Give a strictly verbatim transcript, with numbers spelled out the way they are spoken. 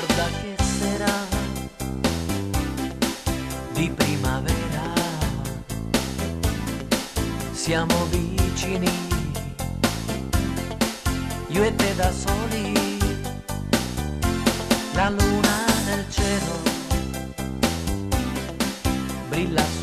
ricorda che sera di primavera siamo vicini, io e te da soli, la luna nel cielo brilla